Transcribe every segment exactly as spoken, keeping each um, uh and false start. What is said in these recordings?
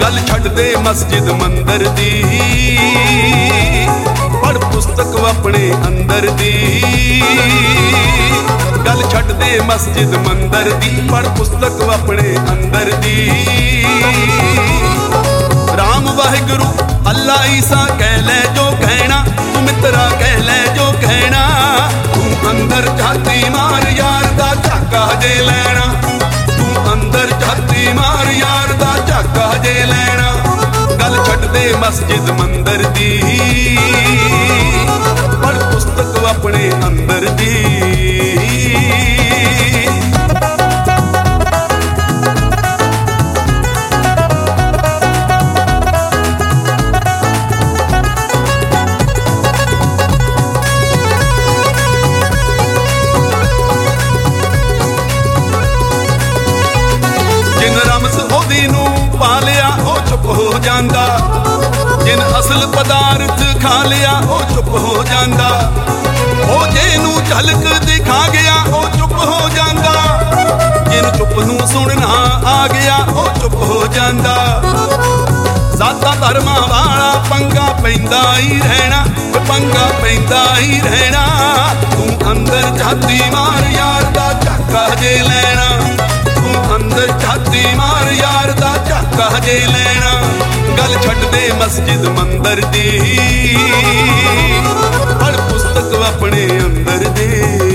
गल छड्ड दे मस्जिद मंदिर दी, पढ़ पुस्तक अपने अंदर दी। गल छड्ड दे मस्जिद मंदिर दी, पढ़ पुस्तक अपने अंदर दी। राम वाहिगुरु अल्लाह ईसा कह ले जो कहना, तू मित्रा कह ले जो कहना। तू अंदर झाती मार यार दा झाका जे लैना, तू अंदर झाती मार यार दा झाका जे लैना। गल छड्ड दे मस्जिद मंदिर दी, पढ़ पुस्तक अपने अंदर दी। पालिया ओ चुप हो जांदा, जिन असल पदार्थ खा लिया ओ चुप हो जांदा। ओ जेनू झलक दिखा गया ओ चुप हो जांदा, जिन चुप नू सुनना आ गया ओ चुप हो जांदा। जाता धर्मां वाला पंगा पैंदा ही रहना, पंगा पैंदा ही रहना। तू अंदर झाती मार यार दा झाका जे लैना, तू अंदर झाती मार यार दा झाका जे लैना। गल छड्ड दे मस्जिद मंदिर दी, पढ़ पुस्तक अपने अंदर दी।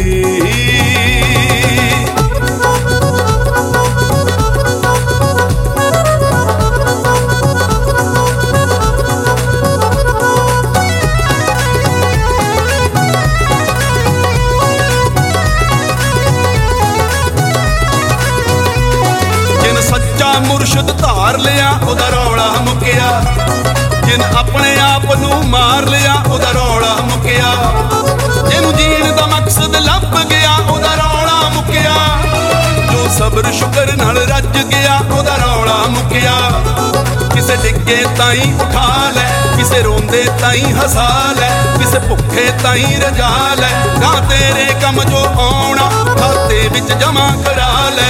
मुर्शद धार लिया उदा रौला मुकिया, जिन अपने आप नू मार लिया उदा रौला मुकिया। जिन जीण दा मकसद लभ गया उदा रौला मुकिया, जो सब्र शुकर नाल रज गया उदा रौला मुकिया। किसे डिगे ताई उठा लै, किसे रोंदे ताई हसा लै, किसे भुखे ताई रजा लै। ना तेरे कम जो आउणा खाते विच जमा करा लै।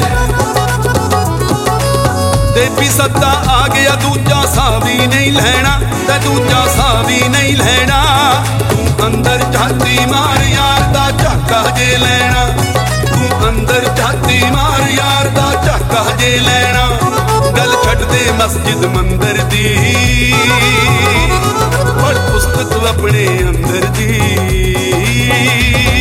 देवी सत्ता आ गया दूजा सा भी नहीं लैना, ते दूजा सा भी नहीं लैना। तू अंदर झाती मार यार दा झाका जे लैना, तू अंदर झाती मार यार दा झाका जे लैना। गल छड्ड दे मस्जिद मंदिर दी, पढ़ पुस्तक अपने अंदर दी।